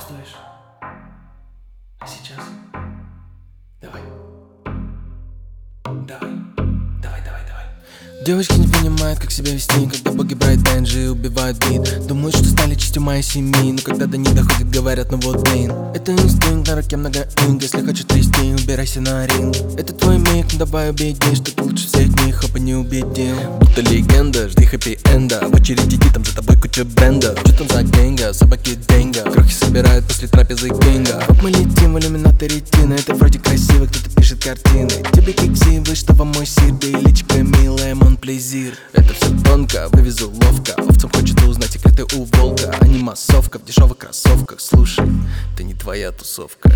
чувствуешь? А сейчас? Давай. Девочки не понимают, как себя вести, когда боги Брайт Бенджи убивают бит. Думают, что стали частью моей семьи, но когда до них доходит, говорят, ну вот блин. Это инстинкт, на руке много инг, если хочешь трясти, убирайся на ринг. Это твой миг, ну давай убеди, что ты лучше всех них, опа не убедил. Будто легенда, жди хэппи-энда, в очереди иди, там за тобой куча брендов. Что там за генга, собаки денга, крохи собирают после трапезы генга. Оп, мы летим в иллюминаты ретины, это вроде красиво, кто-то пишет картины. Тебе кекси, вы что вам мой сир, да и личико милая, плезир. Это все тонко, вывезу ловко. Овцам хочется узнать секреты у волка, а не массовка в дешевых кроссовках. Слушай, это не твоя тусовка.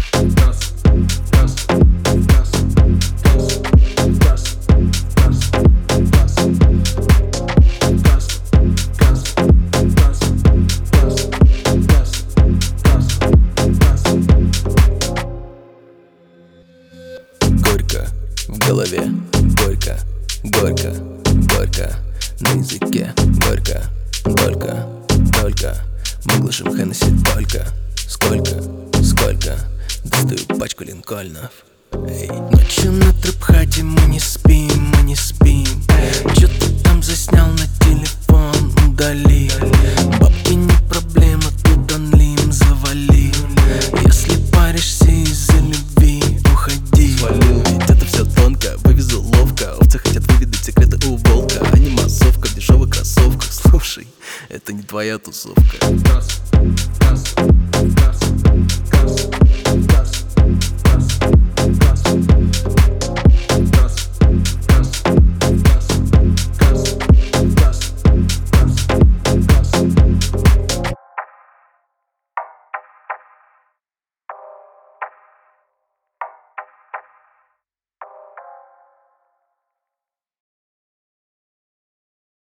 Горько в голове, горько, горько, горько на языке, горько, только мы глушим Хеннесси только. Сколько достаю пачку Линкольнов. Эй. Ночью на трэп-хате мы не спим. Чё ты там заснял на телефон, удали. Бабки не проблема, тут анлим завали. Если паришься из-за любви, уходи. Свалил, ведь это все тонко, вывезу ловко. Овцы хотят выведать секреты у волка, а не массовка в дешевых кроссовках. Слушай, это не твоя тусовка.